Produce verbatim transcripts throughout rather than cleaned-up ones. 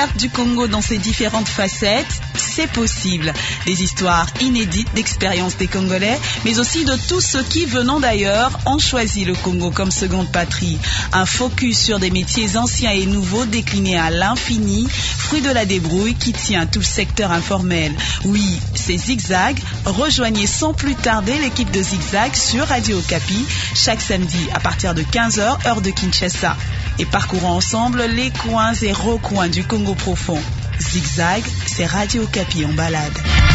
l'art du Congo dans ses différentes facettes, c'est possible. Des histoires inédites d'expériences des Congolais, mais aussi de tous ceux qui, venant d'ailleurs, ont choisi le Congo comme seconde patrie. Un focus sur des métiers anciens et nouveaux déclinés à l'infini, fruit de la débrouille qui tient tout le secteur informel. Oui, c'est Zigzag. Rejoignez sans plus tarder l'équipe de Zigzag sur Radio Okapi, chaque samedi à partir de quinze heures, heure de Kinshasa. Et parcourons ensemble les coins et recoins du Congo profond. Zigzag, c'est Radio Okapi en balade.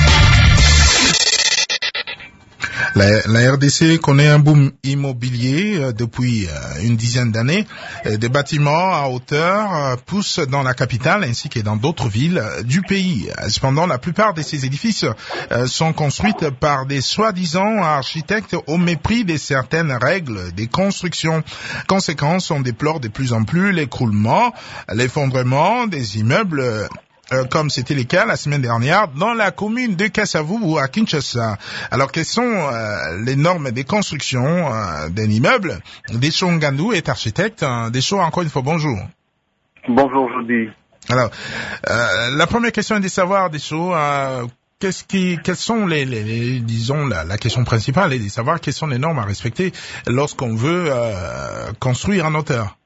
La, la R D C connaît un boom immobilier euh, depuis euh, une dizaine d'années. Euh, des bâtiments à hauteur euh, poussent dans la capitale ainsi que dans d'autres villes euh, du pays. Cependant, la plupart de ces édifices euh, sont construits par des soi-disant architectes au mépris de certaines règles des constructions. Conséquence, on déplore de plus en plus l'écroulement, l'effondrement des immeubles euh, Euh, comme c'était le cas la semaine dernière dans la commune de Kasavubu à Kinshasa. Alors, quelles sont euh, les normes des constructions euh, d'un immeuble? Desho Ngandou est architecte. Hein. Desho, encore une fois, bonjour. Bonjour, Jody. Alors, euh, la première question est de savoir, Desho, euh, qu'est-ce qui, quelles sont les, les, les disons, la, la question principale est de savoir quelles sont les normes à respecter lorsqu'on veut euh, construire en hauteur.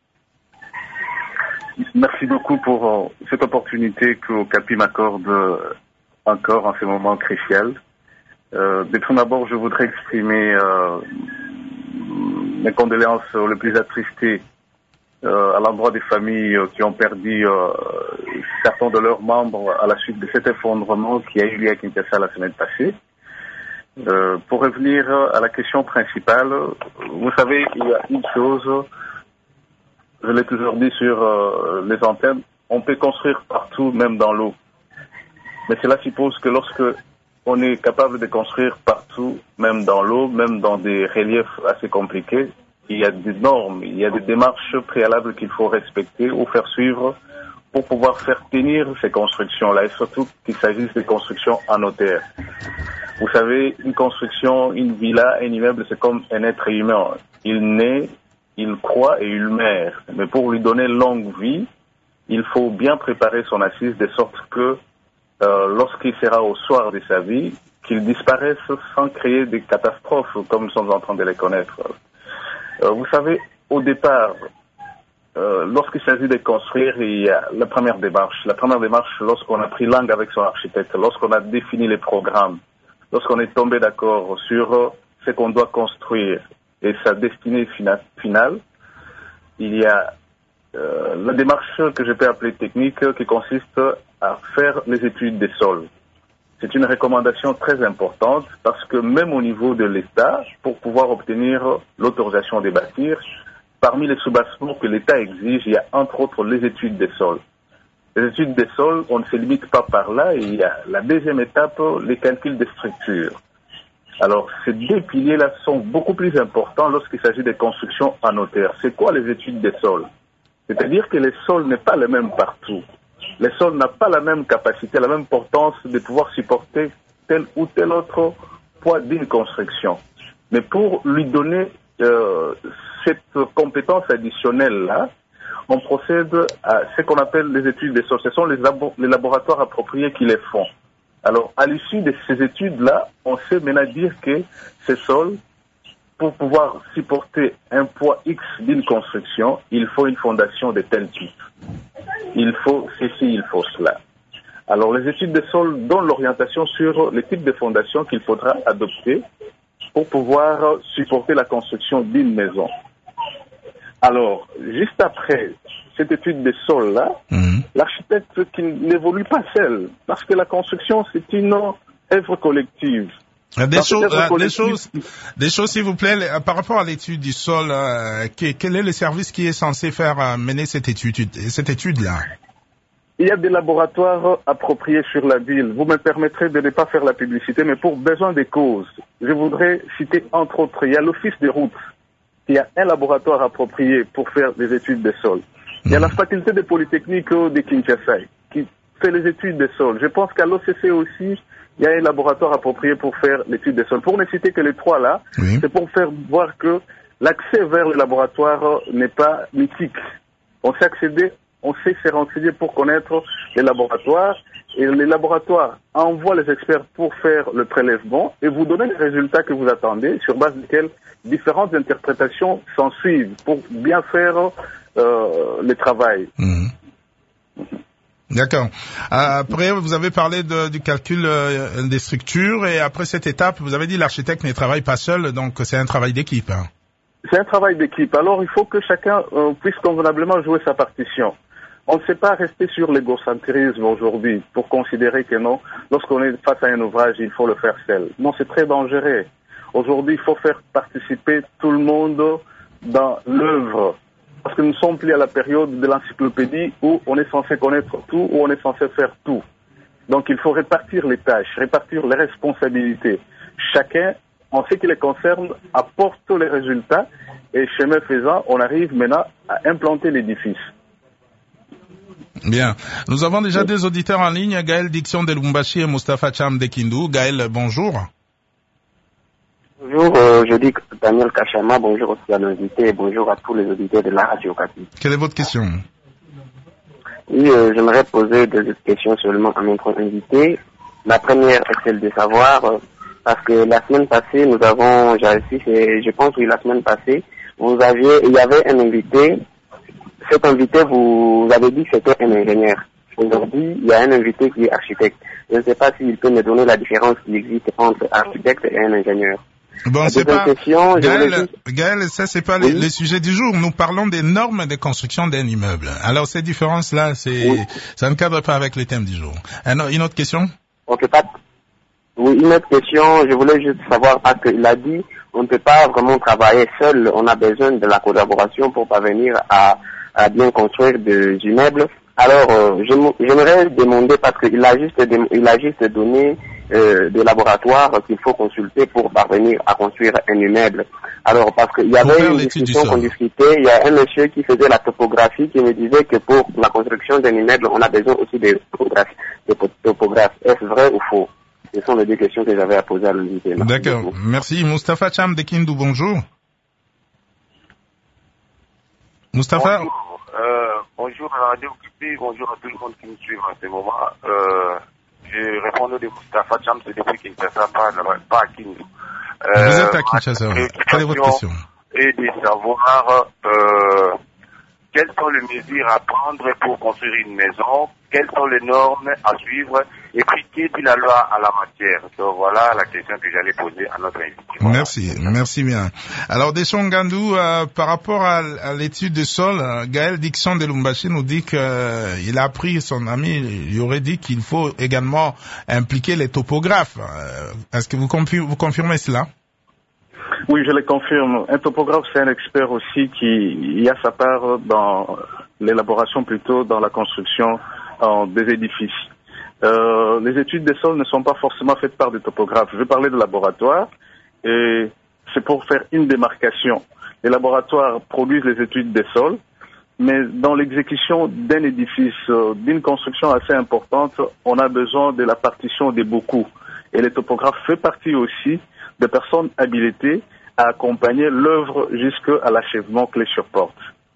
Merci beaucoup pour euh, cette opportunité que Okapi m'accorde euh, encore en ce moment crucial. Euh, de tout d'abord, je voudrais exprimer euh, mes condoléances les plus attristées euh, à l'endroit des familles euh, qui ont perdu euh, certains de leurs membres à la suite de cet effondrement qui a eu lieu à Kinshasa la semaine passée. Euh, pour revenir à la question principale, vous savez, il y a une chose... Je l'ai toujours dit sur euh, les antennes, on peut construire partout, même dans l'eau. Mais cela suppose que lorsque on est capable de construire partout, même dans l'eau, même dans des reliefs assez compliqués, il y a des normes, il y a des démarches préalables qu'il faut respecter ou faire suivre pour pouvoir faire tenir ces constructions-là, et surtout qu'il s'agisse de constructions en hauteur. Vous savez, une construction, une villa, un immeuble, c'est comme un être humain. Il naît, il croît et il meurt. Mais pour lui donner longue vie, il faut bien préparer son assise de sorte que euh, lorsqu'il sera au soir de sa vie, qu'il disparaisse sans créer des catastrophes comme nous sommes en train de les connaître. Euh, vous savez, au départ, euh, lorsqu'il s'agit de construire, il y a la première démarche. La première démarche, lorsqu'on a pris langue avec son architecte, lorsqu'on a défini les programmes, lorsqu'on est tombé d'accord sur ce qu'on doit construire, et sa destinée fina- finale, il y a euh, la démarche que je peux appeler technique qui consiste à faire les études des sols. C'est une recommandation très importante parce que même au niveau de l'État, pour pouvoir obtenir l'autorisation de bâtir, parmi les sous-bassements que l'État exige, il y a entre autres les études des sols. Les études des sols, on ne se limite pas par là, il y a la deuxième étape, les calculs des structures. Alors, ces deux piliers-là sont beaucoup plus importants lorsqu'il s'agit des constructions en hauteur. C'est quoi les études des sols? C'est-à-dire que les sols n'est pas le même partout. Les sols n'a pas la même capacité, la même portance de pouvoir supporter tel ou tel autre poids d'une construction. Mais pour lui donner euh, cette compétence additionnelle-là, on procède à ce qu'on appelle les études des sols. Ce sont les, labo- les laboratoires appropriés qui les font. Alors, à l'issue de ces études-là, on sait maintenant dire que ces sols, pour pouvoir supporter un poids X d'une construction, il faut une fondation de tel type. Il faut ceci, il faut cela. Alors, les études des sols donnent l'orientation sur les types de fondations qu'il faudra adopter pour pouvoir supporter la construction d'une maison. Alors, juste après cette étude des sols-là, mmh. l'architecte qui n'évolue pas seul, parce que la construction, c'est une œuvre collective. Des choses, euh, des choses, des choses, s'il vous plaît, par rapport à l'étude du sol, euh, quel est le service qui est censé faire euh, mener cette étude, cette étude-là? Il y a des laboratoires appropriés sur la ville. Vous me permettrez de ne pas faire la publicité, mais pour besoin des causes, je voudrais citer entre autres, il y a l'Office des routes. Il y a un laboratoire approprié pour faire des études des sols. Il y a la faculté de Polytechnique de Kinshasa qui fait les études des sols. Je pense qu'à l'O C C aussi, il y a un laboratoire approprié pour faire l'étude des sols. Pour ne citer que les trois là, oui. C'est pour faire voir que l'accès vers le laboratoire n'est pas mythique. On sait accéder on sait se renseigner pour connaître les laboratoires. Et les laboratoires envoient les experts pour faire le prélèvement et vous donner les résultats que vous attendez, sur base desquels différentes interprétations s'en suivent pour bien faire euh, le travail. Mmh. D'accord. Après, vous avez parlé de, du calcul euh, des structures et après cette étape, vous avez dit l'architecte ne travaille pas seul, donc c'est un travail d'équipe. Hein. C'est un travail d'équipe. Alors, il faut que chacun euh, puisse convenablement jouer sa partition. On ne sait pas rester sur l'égocentrisme aujourd'hui pour considérer que non, lorsqu'on est face à un ouvrage, il faut le faire seul. Non, c'est très dangereux. Aujourd'hui, il faut faire participer tout le monde dans l'œuvre. Parce que nous ne sommes plus à la période de l'encyclopédie où on est censé connaître tout, où on est censé faire tout. Donc il faut répartir les tâches, répartir les responsabilités. Chacun, en ce qui les concerne, apporte les résultats et chemin faisant, on arrive maintenant à implanter l'édifice. Bien. Nous avons déjà deux auditeurs en ligne, Gaël Diction de Lubumbashi et Mustapha Cham de Kindu. Gaël, bonjour. Bonjour, euh, je dis Daniel Kachama, bonjour aussi à l'invité et bonjour à tous les auditeurs de la radio Okapi. Quelle est votre question? Oui, euh, j'aimerais poser deux questions seulement à notre invité. La première est celle de savoir, euh, parce que la semaine passée, nous avons, j'ai réussi, je pense oui, la semaine passée, vous aviez, il y avait un invité. Cet invité, vous avez dit que c'était un ingénieur. Aujourd'hui, il y a un invité qui est architecte. Je ne sais pas s'il peut me donner la différence qui existe entre architecte et un ingénieur. Bon, la c'est pas, question, Gaël, juste... Gaël, ça c'est pas oui. le, le sujet du jour. Nous parlons des normes de construction d'un immeuble. Alors, ces différences-là, c'est, oui. ça ne cadre pas avec le thème du jour. Alors, une autre question? On peut pas, oui, une autre question, je voulais juste savoir, parce qu'il a dit, on ne peut pas vraiment travailler seul, on a besoin de la collaboration pour parvenir à, à bien construire des immeubles. Alors, euh, j'aimerais demander, parce qu'il a juste, il a juste donné euh, des laboratoires qu'il faut consulter pour parvenir à construire un immeuble. Alors, parce qu'il y avait une discussion qu'on discutait, il y a un monsieur qui faisait la topographie qui me disait que pour la construction d'un immeuble, on a besoin aussi de topographes. De topographes. Est-ce vrai ou faux? Ce sont les deux questions que j'avais à poser à l'invité. D'accord. Merci. Mustapha Cham de Kindu, bonjour. Mustapha? Bonjour. Euh, bonjour à la radio Kipi, bonjour à tout le monde qui nous suit en ce moment. Euh, je réponds de Mustapha Cham, c'est depuis Kinshasa, pas, pas à Kindu. Euh, Vous êtes à Kinshasa. Quelle est votre question? Et de savoir euh, quelles sont les mesures à prendre pour construire une maison, quelles sont les normes à suivre, et puis qui dit la loi à la matière. Donc voilà la question que j'allais poser à notre invité. Voilà. Merci, merci bien. Alors Deschon Gandou, euh, par rapport à, à l'étude de sol, euh, Gaël Diction de Lubumbashi nous dit qu'il euh, a appris, son ami, il aurait dit qu'il faut également impliquer les topographes. Euh, est-ce que vous, confir- vous confirmez cela? Oui, je le confirme. Un topographe, c'est un expert aussi qui y a sa part dans l'élaboration, plutôt dans la construction euh, des édifices. Euh, les études des sols ne sont pas forcément faites par des topographes. Je vais parler de laboratoire et c'est pour faire une démarcation. Les laboratoires produisent les études des sols, mais dans l'exécution d'un édifice, euh, d'une construction assez importante, on a besoin de la partition des beaucoup. Et les topographes font partie aussi de personnes habilitées à accompagner l'œuvre jusqu'à l'achèvement clé sur porte.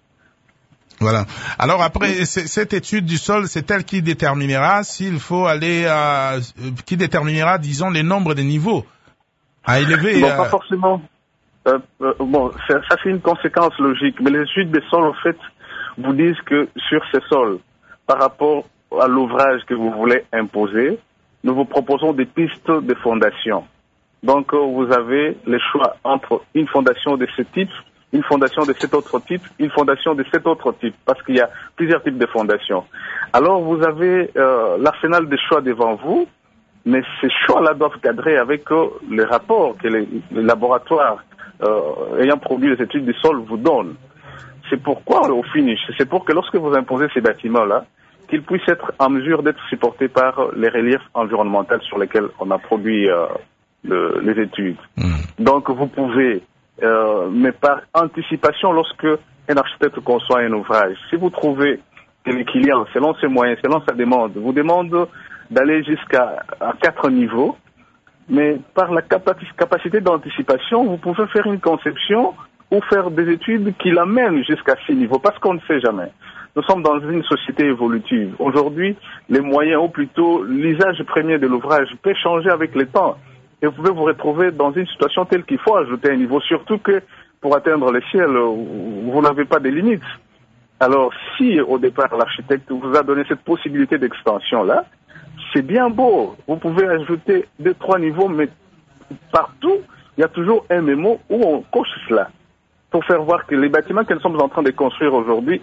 Voilà. Alors après, cette étude du sol, c'est elle qui déterminera s'il faut aller à, qui déterminera, disons, les nombres de niveaux à élever. Bon, à... pas forcément. Euh, euh, bon, ça, ça c'est une conséquence logique. Mais les études des sols, en fait, vous disent que sur ces sols, par rapport à l'ouvrage que vous voulez imposer, nous vous proposons des pistes de fondation. Donc, vous avez le choix entre une fondation de ce type, une fondation de cet autre type, une fondation de cet autre type, parce qu'il y a plusieurs types de fondations. Alors, vous avez euh, l'arsenal des choix devant vous, mais ces choix-là doivent cadrer avec euh, les rapports que les, les laboratoires euh, ayant produit les études du sol vous donnent. C'est pourquoi, au finish, c'est pour que lorsque vous imposez ces bâtiments-là, qu'ils puissent être en mesure d'être supportés par les reliefs environnementaux sur lesquels on a produit euh, le, les études. Mmh. Donc, vous pouvez, euh, mais par anticipation, lorsque un architecte conçoit un ouvrage, si vous trouvez que les clients, selon ses moyens, selon sa demande, vous demandent d'aller jusqu'à à quatre niveaux, mais par la capacité d'anticipation, vous pouvez faire une conception ou faire des études qui l'amènent jusqu'à six niveaux, parce qu'on ne sait jamais. Nous sommes dans une société évolutive. Aujourd'hui, les moyens, ou plutôt l'usage premier de l'ouvrage peut changer avec le temps. Et vous pouvez vous retrouver dans une situation telle qu'il faut ajouter un niveau, surtout que pour atteindre le ciel, vous n'avez pas de limites. Alors, si au départ l'architecte vous a donné cette possibilité d'extension-là, c'est bien beau. Vous pouvez ajouter deux, trois niveaux, mais partout, il y a toujours un mémo où on coche cela. Pour faire voir que les bâtiments que nous sommes en train de construire aujourd'hui,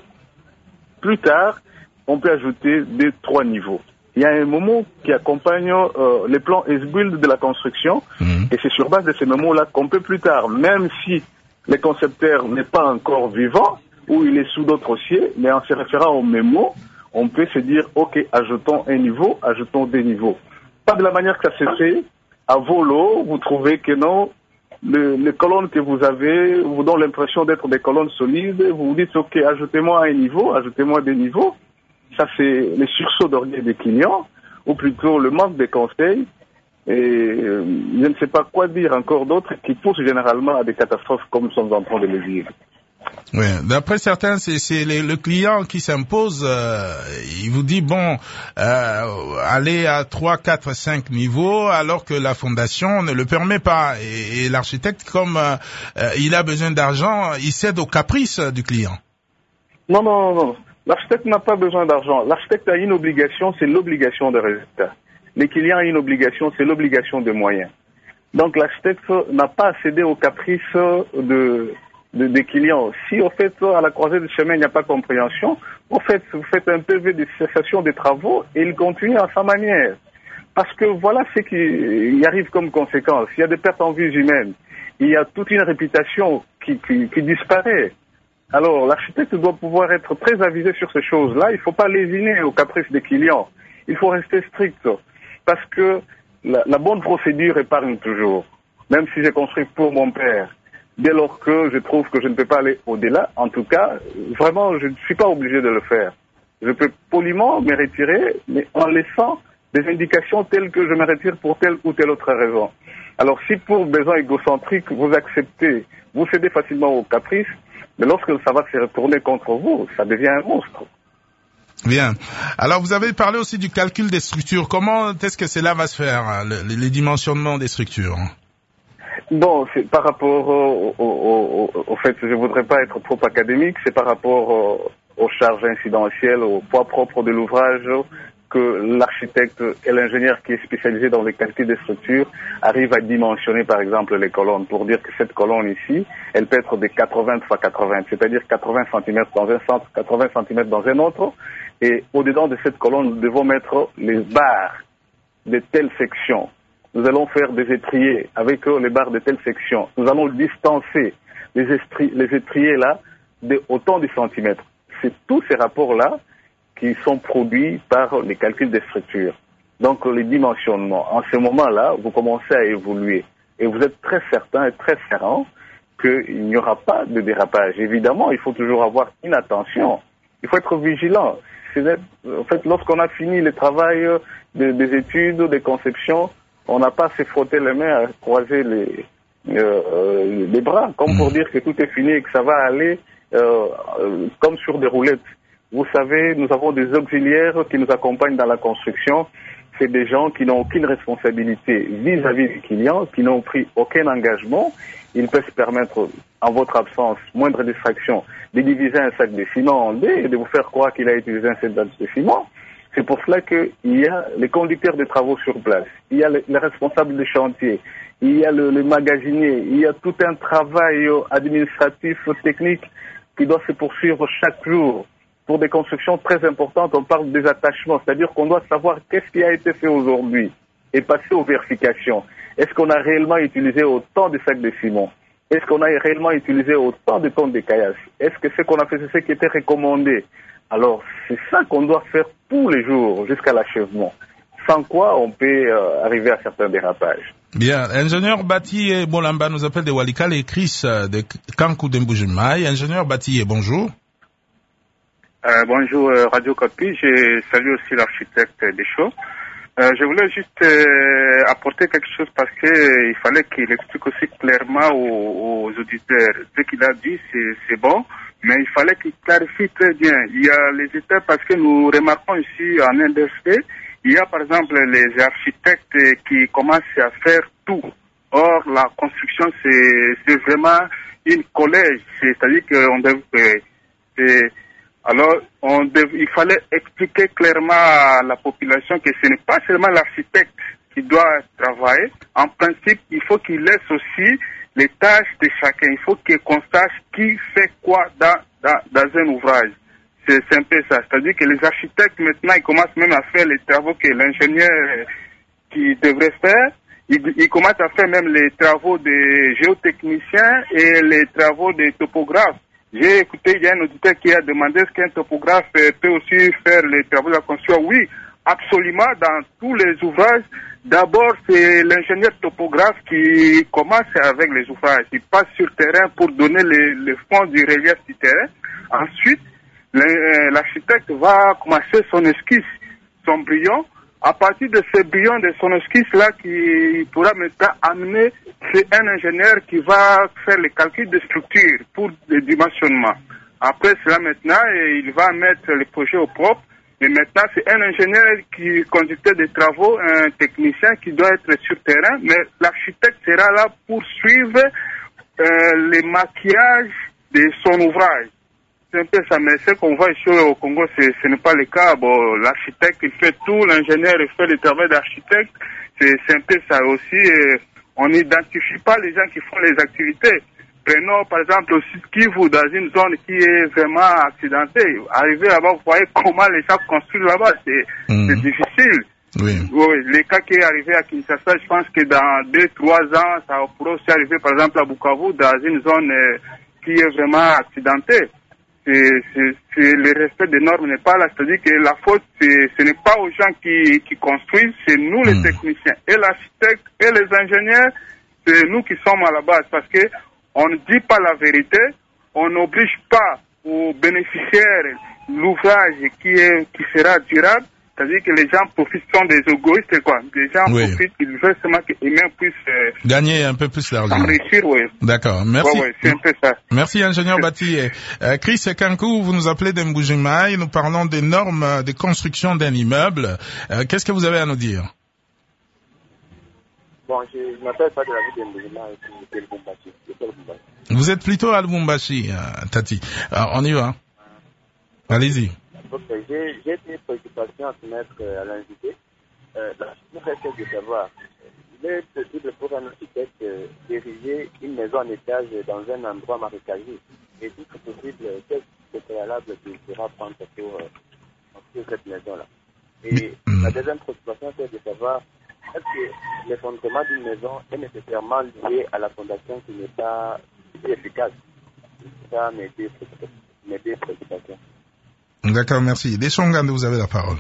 plus tard, on peut ajouter deux, trois niveaux. Il y a un mémo qui accompagne euh, les plans S-Build de la construction, mmh. et c'est sur base de ces mémos-là qu'on peut plus tard, même si le concepteur n'est pas encore vivant, ou il est sous d'autres dossiers, mais en se référant au mémo, on peut se dire, ok, ajoutons un niveau, ajoutons des niveaux. Pas de la manière que ça se fait, à volo, vous trouvez que non, le, les colonnes que vous avez vous donnent l'impression d'être des colonnes solides, vous vous dites, ok, ajoutez-moi un niveau, ajoutez-moi des niveaux. Ça, c'est les sursauts d'orgueil des clients, ou plutôt le manque de conseils, et euh, je ne sais pas quoi dire encore d'autre, qui poussent généralement à des catastrophes comme nous sommes en train de le vivre. Oui, d'après certains, c'est, c'est le, le client qui s'impose. Euh, il vous dit bon, euh, allez à trois, quatre, cinq niveaux, alors que la fondation ne le permet pas. Et, et l'architecte, comme euh, il a besoin d'argent, il cède aux caprices du client. Non, non, non. L'architecte n'a pas besoin d'argent. L'architecte a une obligation, c'est l'obligation de résultat. Les clients ont une obligation, c'est l'obligation de moyens. Donc l'architecte n'a pas à céder aux caprices de De, des clients. Si, au fait, à la croisée du chemin, il n'y a pas compréhension, au fait, vous faites un P V de cessation des travaux et il continue à sa manière. Parce que voilà ce qui y arrive comme conséquence. Il y a des pertes en vies humaines. Il y a toute une réputation qui, qui, qui disparaît. Alors, l'architecte doit pouvoir être très avisé sur ces choses-là. Il ne faut pas lésiner aux caprices des clients. Il faut rester strict. Parce que la, la bonne procédure épargne toujours. Même si j'ai construit pour mon père. Dès lors que je trouve que je ne peux pas aller au-delà, en tout cas, vraiment, je ne suis pas obligé de le faire. Je peux poliment me retirer, mais en laissant des indications telles que je me retire pour telle ou telle autre raison. Alors, si pour besoin égocentrique, vous acceptez, vous cédez facilement aux caprices, mais lorsque ça va se retourner contre vous, ça devient un monstre. Bien. Alors, vous avez parlé aussi du calcul des structures. Comment est-ce que cela va se faire, le, les dimensionnements des structures? Bon, c'est par rapport au, au, au, au fait, je voudrais pas être trop académique, c'est par rapport au, aux charges incidentielles, au poids propre de l'ouvrage, que l'architecte et l'ingénieur qui est spécialisé dans les calculs des structures arrivent à dimensionner, par exemple, les colonnes, pour dire que cette colonne ici, elle peut être de quatre-vingts fois quatre-vingts, c'est-à-dire quatre-vingts centimètres dans un sens, quatre-vingts centimètres dans un autre, et au-dedans de cette colonne, nous devons mettre les barres de telle section. Nous allons faire des étriers avec les barres de telle section. Nous allons distancer les, estri- les étriers là de autant de centimètres. C'est tous ces rapports-là qui sont produits par les calculs des structures. Donc les dimensionnements. En ce moment-là, vous commencez à évoluer. Et vous êtes très certain et très serein qu'il n'y aura pas de dérapage. Évidemment, il faut toujours avoir une attention. Il faut être vigilant. C'est, en fait, lorsqu'on a fini le travail de, des études, des conceptions, on n'a pas à se frotter les mains, à croiser les, euh, les bras, comme pour dire que tout est fini et que ça va aller euh, euh, comme sur des roulettes. Vous savez, nous avons des auxiliaires qui nous accompagnent dans la construction. C'est des gens qui n'ont aucune responsabilité vis-à-vis du client, qui n'ont pris aucun engagement. Ils peuvent se permettre, en votre absence, moindre distraction, de diviser un sac de ciment en deux et de vous faire croire qu'il a utilisé un sac de ciment. C'est pour cela qu'il y a les conducteurs de travaux sur place, il y a les, les responsables de chantier, il y a le, le magasinier, il y a tout un travail administratif, technique qui doit se poursuivre chaque jour. Pour des constructions très importantes, on parle des attachements, c'est-à-dire qu'on doit savoir qu'est-ce qui a été fait aujourd'hui et passer aux vérifications. Est-ce qu'on a réellement utilisé autant de sacs de ciment? Est-ce qu'on a réellement utilisé autant de tonnes de caillasse? Est-ce que ce qu'on a fait, c'est ce qui était recommandé? Alors, c'est ça qu'on doit faire tous les jours jusqu'à l'achèvement. Sans quoi, on peut euh, arriver à certains dérapages. Bien. Ingénieur Bati Bolamba nous appelle de Walikale et Chris de Kankou d'Embujimai. Ingénieur Bati, bonjour. Euh, bonjour euh, Radio Kapi. Je salue aussi l'architecte Deschaux. Euh, je voulais juste euh, apporter quelque chose parce que euh, il fallait qu'il explique aussi clairement aux, aux auditeurs. Ce qu'il a dit, c'est, c'est bon. Mais il fallait qu'ils clarifient très bien. Il y a les étapes, parce que nous remarquons ici en N D F P, il y a par exemple les architectes qui commencent à faire tout. Or, la construction, c'est, c'est vraiment une collège. C'est-à-dire qu'on devait... C'est, alors, on dev, il fallait expliquer clairement à la population que ce n'est pas seulement l'architecte qui doit travailler. En principe, il faut qu'il laisse aussi les tâches de chacun. Il faut qu'on sache qui fait quoi dans, dans, dans un ouvrage. C'est, c'est un peu ça. C'est-à-dire que les architectes, maintenant, ils commencent même à faire les travaux que l'ingénieur qui devrait faire. Ils, ils commencent à faire même les travaux des géotechniciens et les travaux des topographes. J'ai écouté, il y a un auditeur qui a demandé est-ce qu'un topographe peut aussi faire les travaux de la construction. Oui, absolument, dans tous les ouvrages. D'abord, c'est l'ingénieur topographe qui commence avec les ouvrages. Il passe sur terrain pour donner les, les fonds du relief du terrain. Ensuite, l'architecte va commencer son esquisse, son brouillon. À partir de ce brouillon, de son esquisse-là, qui pourra maintenant amener, c'est un ingénieur qui va faire les calculs de structure pour le dimensionnement. Après cela, maintenant, il va mettre le projet au propre. Et maintenant, c'est un ingénieur qui conducteur des travaux, un technicien qui doit être sur terrain, mais l'architecte sera là pour suivre euh, les maquillages de son ouvrage. C'est un peu ça, mais ce qu'on voit ici au Congo, c'est, ce n'est pas le cas. Bon, l'architecte, il fait tout, l'ingénieur, il fait le travail d'architecte. C'est, c'est un peu ça aussi. Et on n'identifie pas les gens qui font les activités. Prenons, par exemple, au sud Kivu, dans une zone qui est vraiment accidentée. Arriver là-bas, vous voyez comment les gens construisent là-bas. C'est, mmh. c'est difficile. Oui. Oui. Les cas qui est arrivé à Kinshasa, je pense que dans deux, trois ans, ça pourrait aussi arriver, par exemple, à Bukavu, dans une zone euh, qui est vraiment accidentée. C'est, c'est, c'est le respect des normes n'est pas là. C'est-à-dire que la faute, c'est, ce n'est pas aux gens qui, qui construisent, c'est nous les mmh. techniciens. Et l'architecte et les ingénieurs, c'est nous qui sommes à la base. Parce que on ne dit pas la vérité, on n'oblige pas aux bénéficiaires l'ouvrage qui est, qui sera durable. C'est-à-dire que les gens profitent, sont des égoïstes, quoi. Les gens oui. profitent, ils veulent seulement que eux-mêmes puissent euh, gagner un peu plus d'argent. Enrichir, oui. D'accord, merci. Ouais, ouais, c'est un peu ça. Merci, ingénieur Bati. Euh, Chris Kankou, vous nous appelez d'Mbujimai, nous parlons des normes de construction d'un immeuble. Euh, qu'est-ce que vous avez à nous dire? Bon, je, je m'appelle pas de la ville d'Mbujimai, c'est Lubumbashi. Vous êtes plutôt à Lubumbashi, euh, Tati. Alors, on y va. Allez-y. Okay. J'ai, j'ai des préoccupations à soumettre euh, à l'invité. Euh, je voudrais de savoir, il est possible pour un architecte euh, d'ériger une maison en étage dans un endroit marécageux. Et si c'est possible, quel est préalable qu'il sera prendre pour euh, construire cette maison-là. Et mmh. la deuxième préoccupation, c'est de savoir, est-ce que l'effondrement d'une maison est nécessairement lié à la fondation qui n'est pas efficace? C'est ça mes deux, mes deux préoccupations. D'accord, merci. Deschongande, vous avez la parole.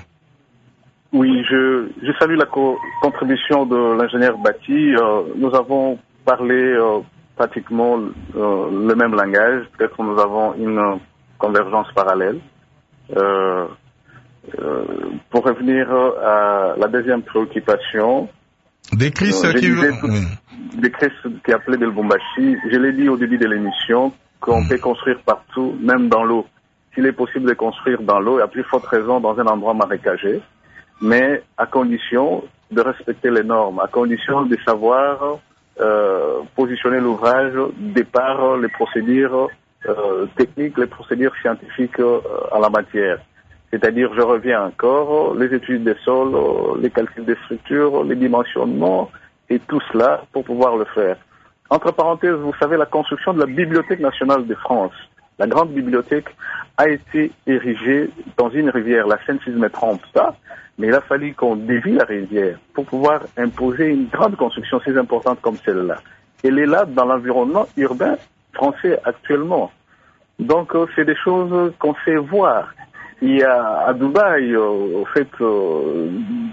Oui, je, je salue la co- contribution de l'ingénieur Bati. Euh, nous avons parlé euh, pratiquement euh, le même langage. Peut-être que nous avons une euh, convergence parallèle. Euh, euh, pour revenir à la deuxième préoccupation, des Chris euh, qui veut... oui. Des Chris qui appelaient de Lubumbashi, je l'ai dit au début de l'émission, qu'on mmh. peut construire partout, même dans l'eau. S'il est possible de construire dans l'eau, et à plus forte raison dans un endroit marécagé, mais à condition de respecter les normes, à condition de savoir euh, positionner l'ouvrage, départ les procédures euh, techniques, les procédures scientifiques euh, à la matière. C'est-à-dire, je reviens encore, les études des sols, les calculs des structures, les dimensionnements, et tout cela pour pouvoir le faire. Entre parenthèses, vous savez, la construction de la Bibliothèque nationale de France, la grande bibliothèque, a été érigée dans une rivière. La Seine, si je ne me trompe pas, mais il a fallu qu'on dévie la rivière pour pouvoir imposer une grande construction si importante comme celle-là. Elle est là dans l'environnement urbain français actuellement. Donc, euh, c'est des choses qu'on sait voir. Il y a à Dubaï, euh, au fait, euh,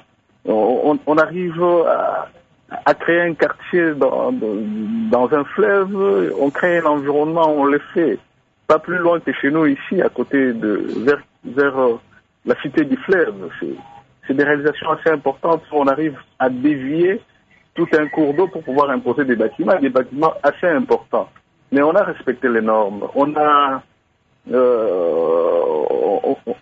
on, on arrive à, à créer un quartier dans, dans un fleuve, on crée un environnement, on le fait. Pas plus loin que chez nous ici, à côté de, vers, vers euh, la cité du fleuve. C'est, c'est des réalisations assez importantes où on arrive à dévier tout un cours d'eau pour pouvoir imposer des bâtiments, des bâtiments assez importants. Mais on a respecté les normes. On a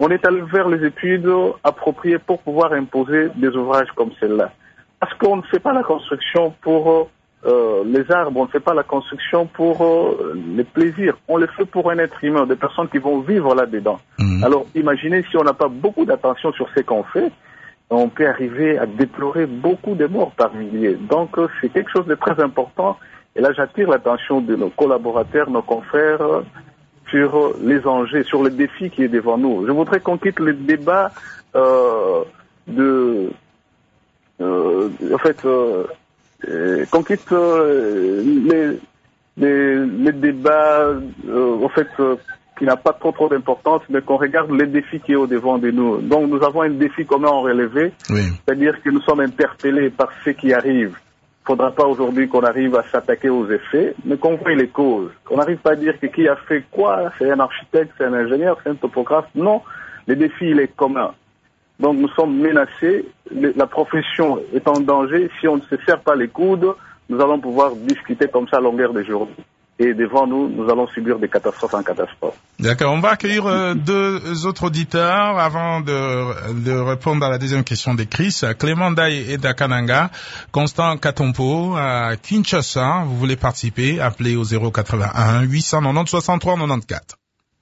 on est allé vers les études appropriées pour pouvoir imposer des ouvrages comme celle-là. Parce qu'on ne fait pas la construction pour euh, les arbres, on ne fait pas la construction pour euh, les plaisirs, on le fait pour un être humain, des personnes qui vont vivre là-dedans. Mmh. Alors imaginez si on n'a pas beaucoup d'attention sur ce qu'on fait, on peut arriver à déplorer beaucoup de morts par milliers. Donc euh, c'est quelque chose de très important. Et là j'attire l'attention de nos collaborateurs, nos confrères, euh, sur les enjeux, sur le défi qui est devant nous. Je voudrais qu'on quitte le débat euh, de... Euh, en fait, euh, euh, qu'on quitte euh, les, les, les débats euh, en fait, euh, qui n'a pas trop trop d'importance, mais qu'on regarde les défis qui est au devant de nous. Donc nous avons un défi commun à relever, oui. C'est-à-dire que nous sommes interpellés par ce qui arrive. Il ne faudra pas aujourd'hui qu'on arrive à s'attaquer aux effets, mais qu'on voit les causes. On n'arrive pas à dire que qui a fait quoi, c'est un architecte, c'est un ingénieur, c'est un topographe. Non, le défi, il est commun. Donc nous sommes menacés, la profession est en danger. Si on ne se serre pas les coudes, nous allons pouvoir discuter comme ça à longueur de journée. Et devant nous, nous allons subir des catastrophes en catastrophe. D'accord, on va accueillir euh, deux autres auditeurs avant de, de répondre à la deuxième question de Chris. Clément Daye et Dakananga, Constant Katompo à Kinshasa. Vous voulez participer? Appelez au zéro quatre-vingt-un huit cent quatre-vingt-dix soixante-trois quatre-vingt-quatorze.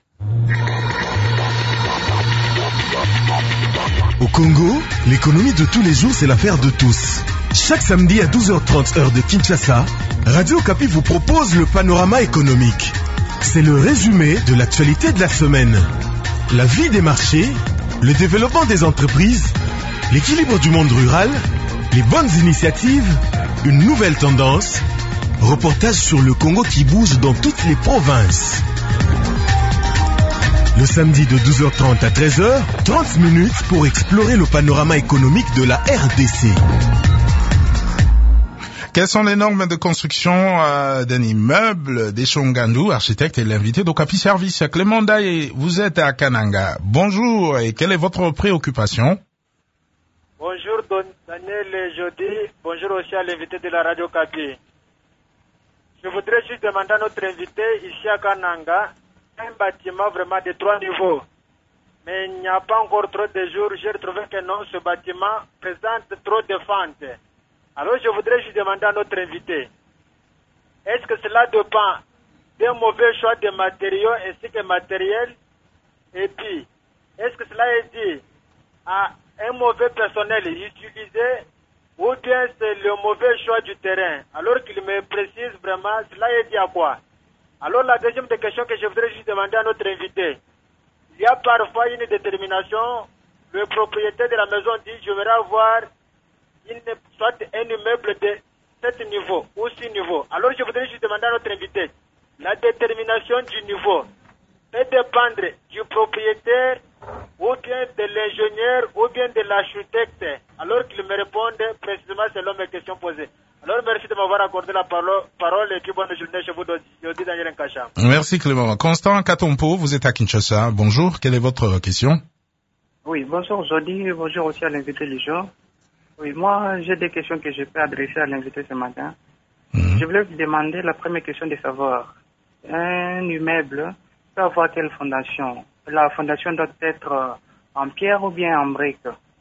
Au Congo, l'économie de tous les jours, c'est l'affaire de tous. Chaque samedi à douze heures trente heure de Kinshasa, Radio Okapi vous propose le panorama économique. C'est le résumé de l'actualité de la semaine. La vie des marchés, le développement des entreprises, l'équilibre du monde rural, les bonnes initiatives, une nouvelle tendance, reportage sur le Congo qui bouge dans toutes les provinces. Le samedi de douze heures trente à treize heures, trente minutes pour explorer le panorama économique de la R D C. Quelles sont les normes de construction euh, d'un immeuble? Deschamps Ngandou, architecte, et l'invité d'Okapi Service. Clément Daye, vous êtes à Kananga. Bonjour, et quelle est votre préoccupation? Bonjour Don Daniel Jody, bonjour aussi à l'invité de la radio Okapi. Je voudrais juste demander à notre invité ici à Kananga un bâtiment vraiment de trois niveaux. Mais il n'y a pas encore trop de jours, j'ai retrouvé que non, ce bâtiment présente trop de fentes. Alors je voudrais juste demander à notre invité, est-ce que cela dépend d'un mauvais choix de matériaux ainsi que matériel? Et puis, est-ce que cela est dû à un mauvais personnel utilisé ou bien c'est le mauvais choix du terrain? Alors qu'il me précise vraiment, cela est dû à quoi? Alors la deuxième des questions que je voudrais juste demander à notre invité, il y a parfois une détermination, le propriétaire de la maison dit je vais avoir une, soit un immeuble de sept niveaux ou six niveaux. Alors je voudrais juste demander à notre invité, la détermination du niveau peut dépendre du propriétaire ou bien de l'ingénieur ou bien de l'architecte. Alors qu'il me réponde précisément selon mes questions posées. Alors merci de m'avoir accordé la parole et puis bonne journée chez vous, Jody Daniel Nkacha. Merci Clément. Constant Katompo, vous êtes à Kinshasa. Bonjour, quelle est votre question? Oui, bonjour Jody, bonjour aussi à l'invité du jour. Oui, moi j'ai des questions que je peux adresser à l'invité ce matin. Mmh. Je voulais vous demander la première question de savoir, un immeuble peut avoir quelle fondation? La fondation doit être en pierre ou bien en brique?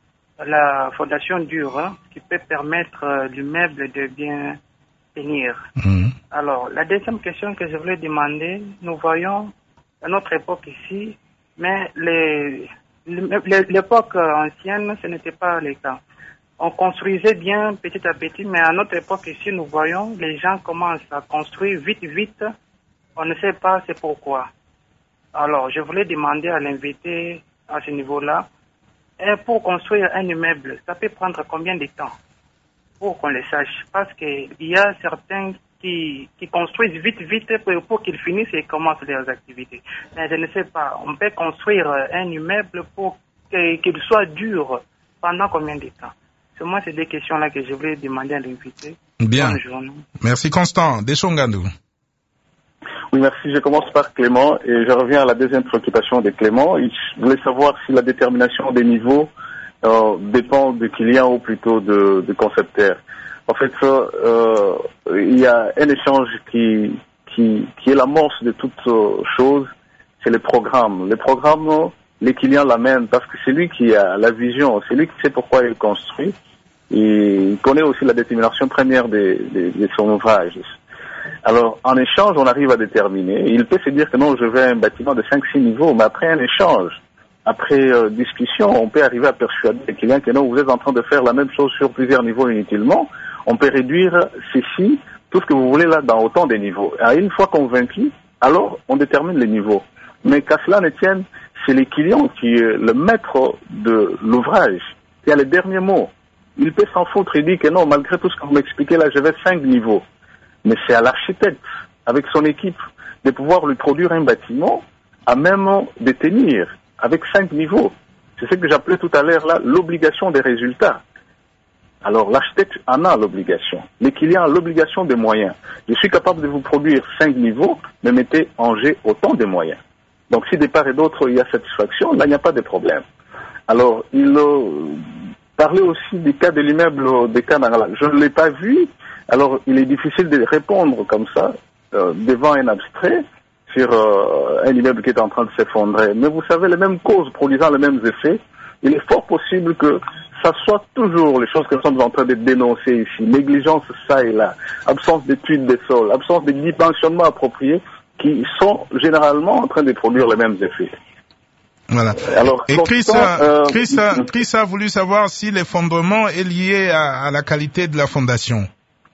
La fondation dure, hein, qui peut permettre euh, l'immeuble de bien tenir. Mmh. Alors, la deuxième question que je voulais demander, nous voyons à notre époque ici, mais les, les, l'époque ancienne, ce n'était pas le cas. On construisait bien petit à petit, mais à notre époque ici, nous voyons les gens commencent à construire vite, vite. On ne sait pas c'est pourquoi. Alors, je voulais demander à l'invité à ce niveau-là, et pour construire un immeuble, ça peut prendre combien de temps pour qu'on le sache? Parce qu'il y a certains qui, qui construisent vite, vite pour, pour qu'ils finissent et commencent leurs activités. Mais je ne sais pas, on peut construire un immeuble pour qu'il soit dur pendant combien de temps? C'est moi, c'est des questions-là que je voulais demander à l'invité. Bien. Merci Constant. Deschamps Ngandou. Oui, merci. Je commence par Clément et je reviens à la deuxième préoccupation de Clément. Je voulais savoir si la détermination des niveaux euh, dépend du client ou plutôt de, de concepteur. En fait, euh, il y a un échange qui, qui, qui est l'amorce de toute chose, c'est les programmes. Les programmes, les clients l'amènent parce que c'est lui qui a la vision, c'est lui qui sait pourquoi il construit. Et il connaît aussi la détermination première de, de, de son ouvrage. Alors, en échange, on arrive à déterminer. Il peut se dire que non, je veux un bâtiment de cinq six niveaux, mais après un échange, après euh, discussion, on peut arriver à persuader les clients que non, vous êtes en train de faire la même chose sur plusieurs niveaux inutilement. On peut réduire ceci, tout ce que vous voulez là, dans autant de niveaux. Et une fois convaincu, alors on détermine les niveaux. Mais qu'à cela ne tienne, c'est les clients qui est le maître de l'ouvrage, qui a le dernier mot. Il peut s'en foutre, il dit que non, malgré tout ce que vous m'expliquez là, je vais cinq niveaux. Mais c'est à l'architecte, avec son équipe, de pouvoir lui produire un bâtiment à même de tenir, avec cinq niveaux. C'est ce que j'appelais tout à l'heure là, l'obligation des résultats. Alors l'architecte en a l'obligation. Les clients ont l'obligation des moyens. Je suis capable de vous produire cinq niveaux, mais mettez en jeu autant de moyens. Donc si de part et d'autre il y a satisfaction, là il n'y a pas de problème. Alors il euh, parlait aussi du cas de l'immeuble de Canara. Je ne l'ai pas vu, alors il est difficile de répondre comme ça, euh, devant un abstrait, sur euh, un immeuble qui est en train de s'effondrer. Mais vous savez, les mêmes causes produisant les mêmes effets, il est fort possible que ça soit toujours les choses que nous sommes en train de dénoncer ici. Négligence ça et là, absence d'études des sols, absence de dimensionnement approprié, qui sont généralement en train de produire les mêmes effets. Voilà. Alors, et Chris, euh, Chris, a, Chris a voulu savoir si l'effondrement est lié à, à la qualité de la fondation.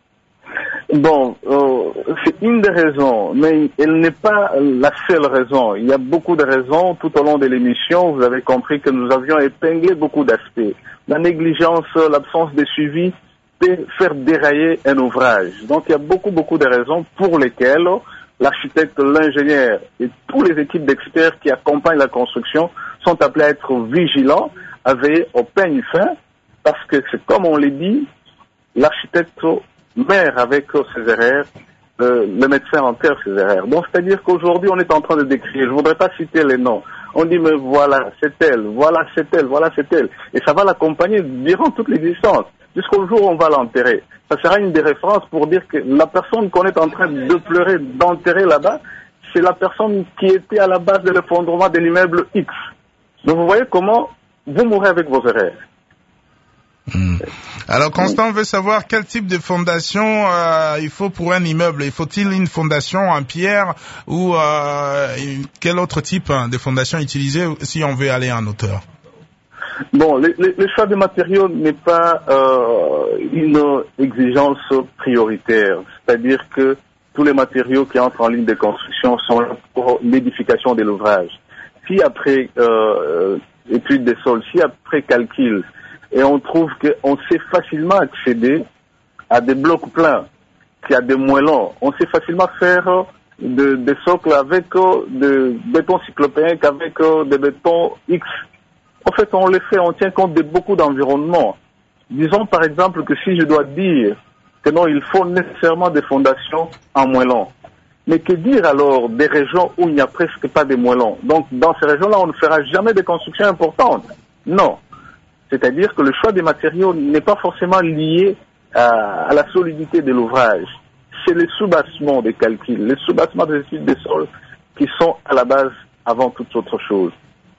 Bon, euh, c'est une des raisons, mais elle n'est pas la seule raison. Il y a beaucoup de raisons. Tout au long de l'émission, vous avez compris que nous avions épinglé beaucoup d'aspects. La négligence, l'absence de suivi peut faire dérailler un ouvrage. Donc il y a beaucoup, beaucoup de raisons pour lesquelles l'architecte, l'ingénieur et toutes les équipes d'experts qui accompagnent la construction sont appelés à être vigilants, à veiller au peigne fin, parce que c'est comme on l'a dit, l'architecte mère avec ses erreurs, euh, le médecin enterre ses erreurs. Donc c'est-à-dire qu'aujourd'hui on est en train de décrire, je ne voudrais pas citer les noms, on dit mais voilà c'est elle, voilà c'est elle, voilà c'est elle, et ça va l'accompagner durant toute l'existence, jusqu'au jour où on va l'enterrer. Ça sera une des références pour dire que la personne qu'on est en train de pleurer, d'enterrer là-bas, c'est la personne qui était à la base de l'effondrement de l'immeuble X. Donc vous voyez comment vous mourrez avec vos erreurs. Mmh. Alors Constant veut savoir quel type de fondation euh, il faut pour un immeuble. Il faut-il une fondation en pierre ou euh, quel autre type de fondation utiliser si on veut aller en hauteur? Bon, le, le, le choix des matériaux n'est pas euh, une exigence prioritaire. C'est-à-dire que tous les matériaux qui entrent en ligne de construction sont là pour l'édification de l'ouvrage. Si après euh, étude des sols, si après calcul, et on trouve qu'on sait facilement accéder à des blocs pleins, qu'il y a des moellons. On sait facilement faire de, des socles avec euh, de béton cyclopéen qu'avec euh, des bétons X. En fait, on le fait, on tient compte de beaucoup d'environnements. Disons par exemple que si je dois dire que non, il faut nécessairement des fondations en moellons. Mais que dire alors des régions où il n'y a presque pas de moellons? Donc dans ces régions-là, on ne fera jamais de construction importante. Non. C'est-à-dire que le choix des matériaux n'est pas forcément lié à, à la solidité de l'ouvrage. C'est les sous-bassements des calculs, les sous-bassements des études des sols qui sont à la base avant toute autre chose.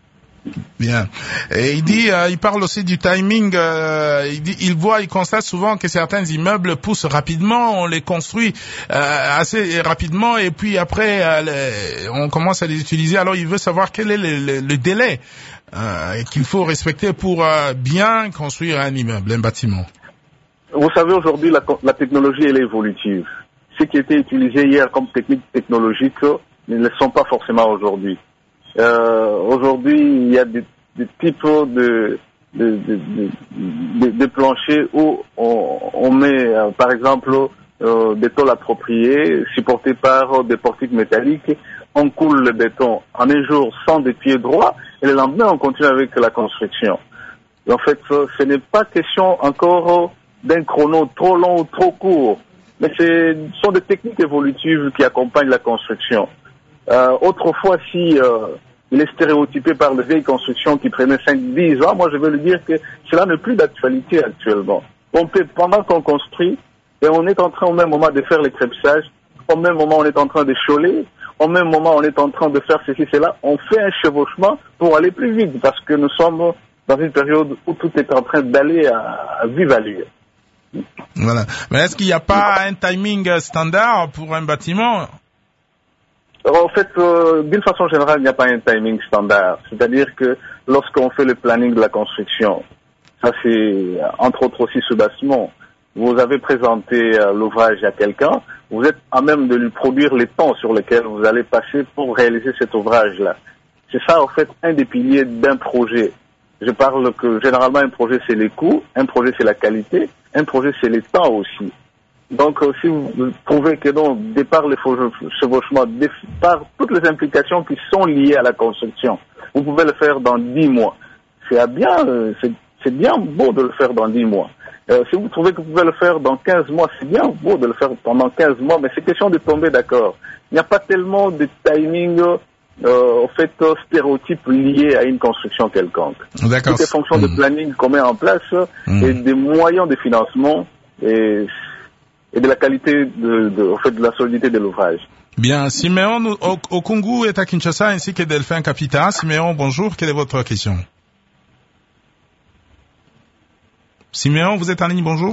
Bien. Et il dit, euh, il parle aussi du timing. Euh, il dit, il voit, il constate souvent que certains immeubles poussent rapidement, on les construit euh, assez rapidement, et puis après, euh, les, on commence à les utiliser. Alors, il veut savoir quel est le, le, le délai euh, qu'il faut respecter pour euh, bien construire un immeuble, un bâtiment. Vous savez, aujourd'hui, la, la technologie, elle est évolutive. Ce qui était utilisé hier comme technique technologique ne le sont pas forcément aujourd'hui. Euh, aujourd'hui, il y a des, des types de, de, de, de, de, de planchers où on, on met, euh, par exemple, euh, des tôles appropriées, supportées par des portiques métalliques. On coule le béton en un jour sans des pieds droits, et le lendemain, on continue avec la construction. Et en fait, ce n'est pas question encore d'un chrono trop long ou trop court, mais ce sont des techniques évolutives qui accompagnent la construction. Euh, autrefois, si euh, il est stéréotypé par les vieilles constructions qui prenaient cinq dix ans, moi je veux lui dire que cela n'est plus d'actualité actuellement. On peut, pendant qu'on construit, et on est en train au même moment de faire les crêpsages, au même moment on est en train de choler, au même moment on est en train de faire ceci, cela, on fait un chevauchement pour aller plus vite parce que nous sommes dans une période où tout est en train d'aller à, à vive allure. Voilà. Mais est-ce qu'il n'y a pas un timing standard pour un bâtiment? En fait, euh, d'une façon générale, il n'y a pas un timing standard. C'est-à-dire que lorsqu'on fait le planning de la construction, ça c'est entre autres aussi ce bâtiment, vous avez présenté euh, l'ouvrage à quelqu'un, vous êtes à même de lui produire les temps sur lesquels vous allez passer pour réaliser cet ouvrage-là. C'est ça, en fait, un des piliers d'un projet. Je parle que généralement un projet c'est les coûts, un projet c'est la qualité, un projet c'est les temps aussi. Donc, euh, si vous trouvez que non, de par les chevauchements, de par toutes les implications qui sont liées à la construction, vous pouvez le faire dans dix mois. C'est bien, euh, c'est, c'est bien beau de le faire dans dix mois. Euh, si vous trouvez que vous pouvez le faire dans quinze mois, c'est bien beau de le faire pendant quinze mois, mais c'est question de tomber d'accord. Il n'y a pas tellement de timing, euh, en fait, stéréotypes liés à une construction quelconque. D'accord. Toutes les fonctions mmh. de planning qu'on met en place mmh. et des moyens de financement et et de la qualité, de, de, en fait, de la solidité de l'ouvrage. Bien, Siméon Okungu est à Kinshasa ainsi que Delphin Capita. Siméon, bonjour, quelle est votre question? Siméon, vous êtes en ligne, bonjour?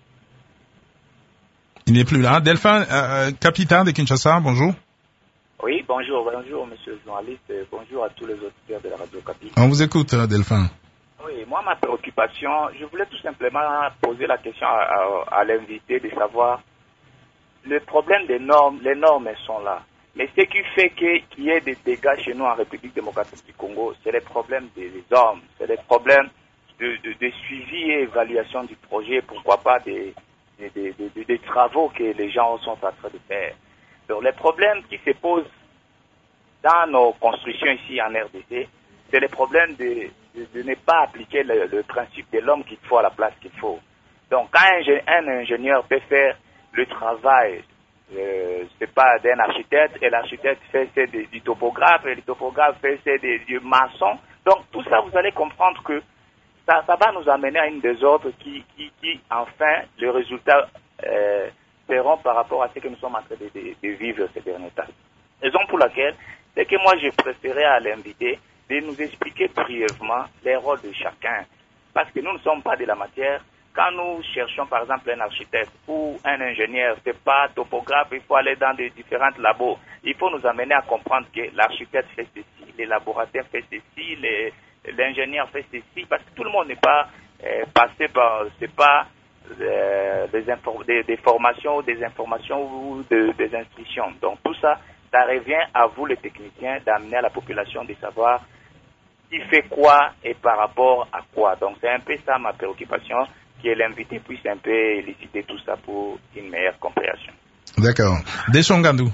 Il n'est plus là. Delphin euh, Capita de Kinshasa, bonjour. Oui, bonjour, bonjour monsieur le journaliste, bonjour à tous les auditeurs de la radio Capi. On vous écoute, Delphin. Oui, moi, ma préoccupation, je voulais tout simplement poser la question à, à, à l'invité de savoir le problème des normes. Les normes, elles sont là. Mais ce qui fait que, qu'il y ait des dégâts chez nous en République démocratique du Congo, c'est les problèmes des, des hommes, c'est les problèmes de, de, de suivi et évaluation du projet, pourquoi pas des, des, des, des, des travaux que les gens sont en train de faire. Donc, les problèmes qui se posent dans nos constructions ici en R D C, c'est les problèmes de, de, de ne pas appliquer le, le principe de l'homme qu'il faut à la place qu'il faut. Donc, quand un, un ingénieur peut faire le travail, euh, c'est pas d'un architecte, et l'architecte fait c'est du, du topographe, et le topographe fait c'est du maçon. Donc, tout ça, vous allez comprendre que ça, ça va nous amener à une désordre qui, qui, qui enfin, le résultat euh, seront par rapport à ce que nous sommes en train de, de, de vivre ces derniers temps. Raison pour laquelle, c'est que moi, je préférerais à l'inviter de nous expliquer brièvement les rôles de chacun. Parce que nous ne sommes pas de la matière. Quand nous cherchons, par exemple, un architecte ou un ingénieur, c'est pas topographe, il faut aller dans des différentes labos. Il faut nous amener à comprendre que l'architecte fait ceci, les laboratoires fait ceci, les, l'ingénieur fait ceci, parce que tout le monde n'est pas euh, passé par, c'est pas euh, des, infor- des, des formations, des informations ou de, des instructions. Donc tout ça, ça revient à vous les techniciens d'amener à la population de savoir qui fait quoi et par rapport à quoi. Donc c'est un peu ça ma préoccupation, que l'invité puisse un peu élucider tout ça pour une meilleure compréhension. D'accord. Deschongandou.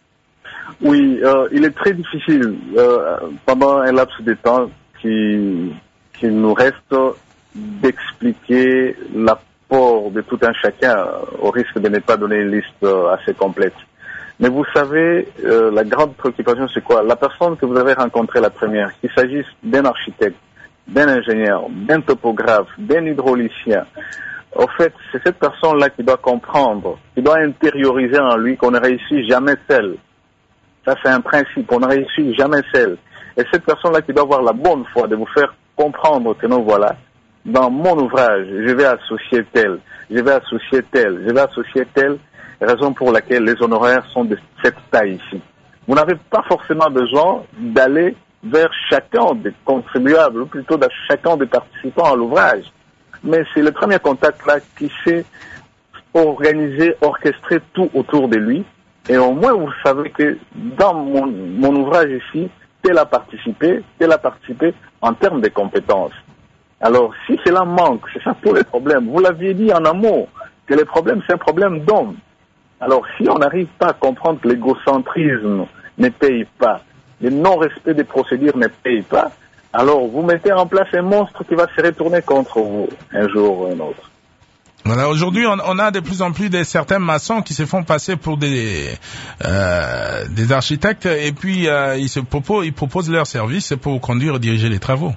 Oui, euh, il est très difficile euh, pendant un laps de temps qui, qui nous reste d'expliquer l'apport de tout un chacun au risque de ne pas donner une liste assez complète. Mais vous savez, euh, la grande préoccupation, c'est quoi? La personne que vous avez rencontrée la première, qu'il s'agisse d'un architecte, d'un ingénieur, d'un topographe, d'un hydraulicien, au fait, c'est cette personne-là qui doit comprendre, qui doit intérioriser en lui qu'on ne réussit jamais seul. Ça, c'est un principe, on ne réussit jamais seul. Et cette personne-là qui doit avoir la bonne foi de vous faire comprendre que non, voilà, dans mon ouvrage, je vais associer tel, je vais associer tel, je vais associer tel, raison pour laquelle les honoraires sont de cette taille ici. Vous n'avez pas forcément besoin d'aller vers chacun des contribuables, ou plutôt de chacun des participants à l'ouvrage. Mais c'est le premier contact là qui sait organiser, orchestrer tout autour de lui. Et au moins, vous savez que dans mon, mon ouvrage ici, tel a participé, tel a participé en termes de compétences. Alors, si cela manque, c'est ça tous les problèmes. Vous l'aviez dit en amont, que les problèmes, c'est un problème d'homme. Alors, si on n'arrive pas à comprendre que l'égocentrisme ne paye pas, le non-respect des procédures ne paye pas, alors vous mettez en place un monstre qui va se retourner contre vous un jour ou un autre. Voilà, aujourd'hui, on, on a de plus en plus de certains maçons qui se font passer pour des euh, des architectes et puis euh, ils se proposent, ils proposent leur service pour conduire et diriger les travaux.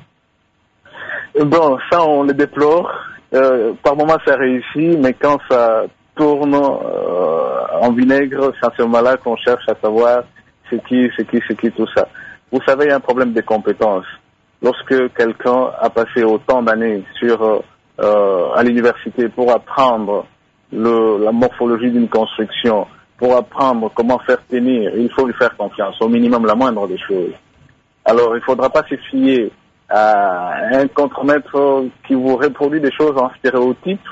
Bon, ça on le déplore. Euh, par moments ça réussit, mais quand ça tourne euh, en vinaigre, c'est à ce moment-là qu'on cherche à savoir c'est qui, c'est qui, c'est qui, tout ça. Vous savez, il y a un problème de compétences. Lorsque quelqu'un a passé autant d'années sur euh, à l'université pour apprendre le, la morphologie d'une construction, pour apprendre comment faire tenir, il faut lui faire confiance, au minimum la moindre des choses. Alors, il ne faudra pas se fier à un contremaître qui vous reproduit des choses en stéréotype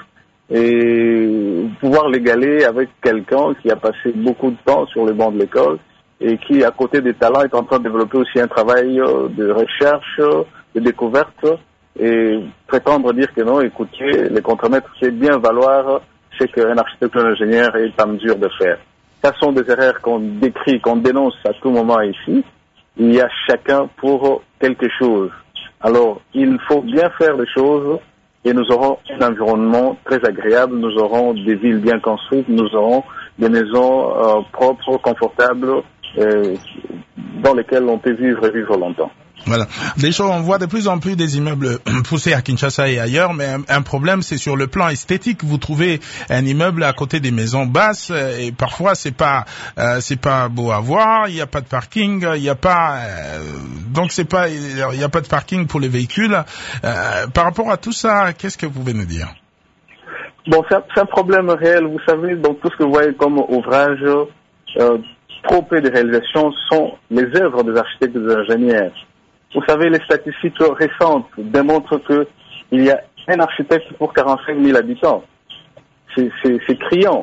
et pouvoir l'égaler avec quelqu'un qui a passé beaucoup de temps sur les bancs de l'école et qui, à côté des talents, est en train de développer aussi un travail de recherche, de découverte, et prétendre dire que non, écoutez, les contremaîtres, c'est bien valoir ce qu'un architecte ou un ingénieur est en mesure de faire. Ce sont des erreurs qu'on décrit, qu'on dénonce à tout moment ici. Il y a chacun pour quelque chose. Alors, il faut bien faire les choses et nous aurons un environnement très agréable, nous aurons des villes bien construites, nous aurons des maisons euh, propres, confortables, euh, dans lesquelles on peut vivre et vivre longtemps. Voilà. Des choses, on voit de plus en plus des immeubles poussés à Kinshasa et ailleurs, mais un, un problème, c'est sur le plan esthétique. Vous trouvez un immeuble à côté des maisons basses et parfois c'est pas, euh, c'est pas beau à voir. Il n'y a pas de parking, il n'y a pas, euh, donc c'est pas, il n'y a pas de parking pour les véhicules. Euh, par rapport à tout ça, qu'est-ce que vous pouvez nous dire? Bon, c'est un, c'est un problème réel. Vous savez, donc tout ce que vous voyez comme ouvrage, euh, trop peu de réalisations sont les œuvres des architectes et des ingénieurs. Vous savez, les statistiques récentes démontrent que il y a un architecte pour quarante-cinq mille habitants. C'est, c'est, c'est criant.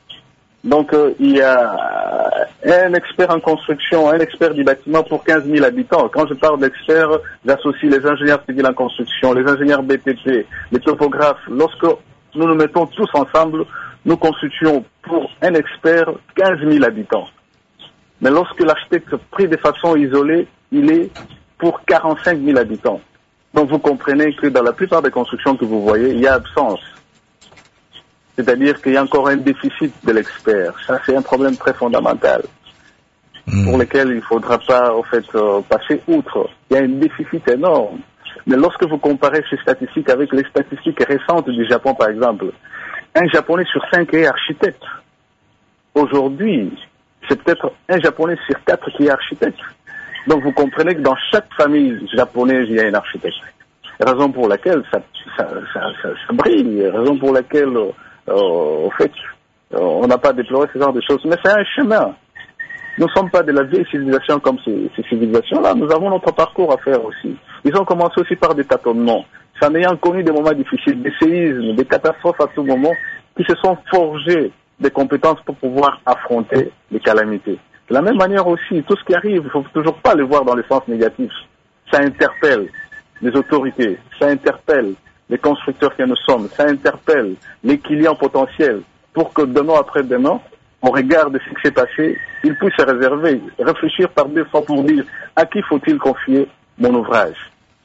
Donc, euh, il y a un expert en construction, un expert du bâtiment pour quinze mille habitants. Quand je parle d'experts, j'associe les ingénieurs civils en construction, les ingénieurs B T P, les topographes. Lorsque nous nous mettons tous ensemble, nous constituons pour un expert quinze mille habitants. Mais lorsque l'architecte pris de façon isolée, il est pour quarante-cinq mille habitants. Donc vous comprenez que dans la plupart des constructions que vous voyez, il y a absence. C'est-à-dire qu'il y a encore un déficit de l'expert. Ça, c'est un problème très fondamental mmh. pour lequel il ne faudra pas, en fait, euh, passer outre. Il y a un déficit énorme. Mais lorsque vous comparez ces statistiques avec les statistiques récentes du Japon, par exemple, un Japonais sur cinq est architecte. Aujourd'hui, c'est peut-être un Japonais sur quatre qui est architecte. Donc vous comprenez que dans chaque famille japonaise, il y a un architecte. Raison pour laquelle ça, ça, ça, ça, ça brille, raison pour laquelle, euh, en fait, euh, on n'a pas déploré ce genre de choses. Mais c'est un chemin. Nous ne sommes pas de la vieille civilisation comme ces, ces civilisations-là. Nous avons notre parcours à faire aussi. Ils ont commencé aussi par des tâtonnements. C'est en ayant connu des moments difficiles, des séismes, des catastrophes à tout moment, qui se sont forgés des compétences pour pouvoir affronter les calamités. De la même manière aussi, tout ce qui arrive, il ne faut toujours pas le voir dans le sens négatif. Ça interpelle les autorités, ça interpelle les constructeurs que nous sommes, ça interpelle les clients potentiels pour que demain après demain, au regard de ce qui s'est passé, ils puissent se réserver, réfléchir par deux fois pour dire à qui faut-il confier mon ouvrage.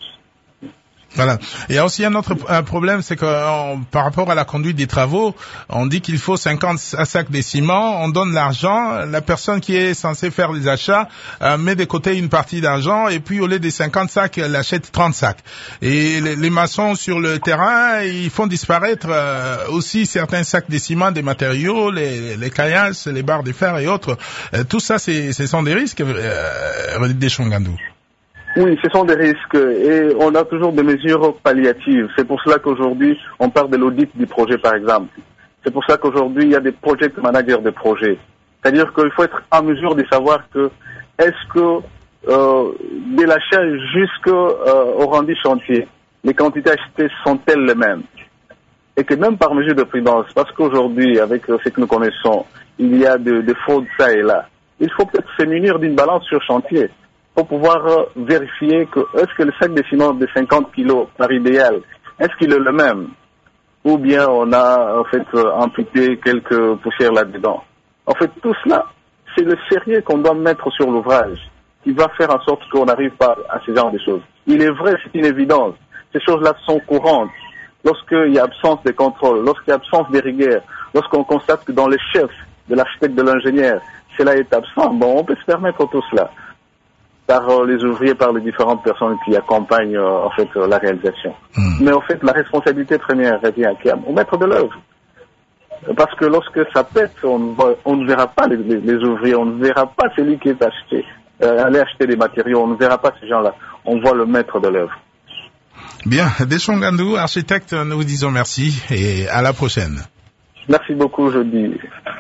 Voilà. Il y a aussi un autre un problème, c'est que on, par rapport à la conduite des travaux, on dit qu'il faut cinquante sacs de ciment, on donne l'argent, la personne qui est censée faire les achats euh, met de côté une partie d'argent et puis au lieu des cinquante sacs, elle achète trente sacs. Et les, les maçons sur le terrain, ils font disparaître euh, aussi certains sacs de ciment, des matériaux, les, les caillasses, les barres de fer et autres. Euh, tout ça, c'est, ce sont des risques, euh, des Chongandou. Oui, ce sont des risques et on a toujours des mesures palliatives. C'est pour cela qu'aujourd'hui, on parle de l'audit du projet, par exemple. C'est pour cela qu'aujourd'hui, il y a des project managers de projets. C'est-à-dire qu'il faut être en mesure de savoir que est-ce que euh, de l'achat jusqu'au euh, rendu chantier, les quantités achetées sont-elles les mêmes? Et que même par mesure de prudence, parce qu'aujourd'hui, avec ce que nous connaissons, il y a des de fraudes ça et là, il faut peut-être se munir d'une balance sur chantier pour pouvoir euh, vérifier que est-ce que le sac de ciment de cinquante kilos par idéal, est-ce qu'il est le même? Ou bien on a en fait euh, amputé quelques poussières là-dedans. En fait, tout cela, c'est le sérieux qu'on doit mettre sur l'ouvrage qui va faire en sorte qu'on n'arrive pas à ce genre de choses. Il est vrai, c'est une évidence. Ces choses-là sont courantes. Lorsqu'il y a absence de contrôle, lorsqu'il y a absence de rigueur, lorsqu'on constate que dans les chefs de l'architecte, de l'ingénieur, cela est absent, bon, on peut se permettre tout cela par euh, les ouvriers, par les différentes personnes qui accompagnent euh, en fait euh, la réalisation. Mmh. Mais en fait, la responsabilité première revient à qui? Au maître de l'œuvre. Parce que lorsque ça pète, on, voit, on ne verra pas les, les, les ouvriers, on ne verra pas celui qui est acheté, euh, aller acheter des matériaux, on ne verra pas ces gens-là. On voit le maître de l'œuvre. Bien, Deschamps Gandou, architecte, nous vous disons merci et à la prochaine. Merci beaucoup, je dis.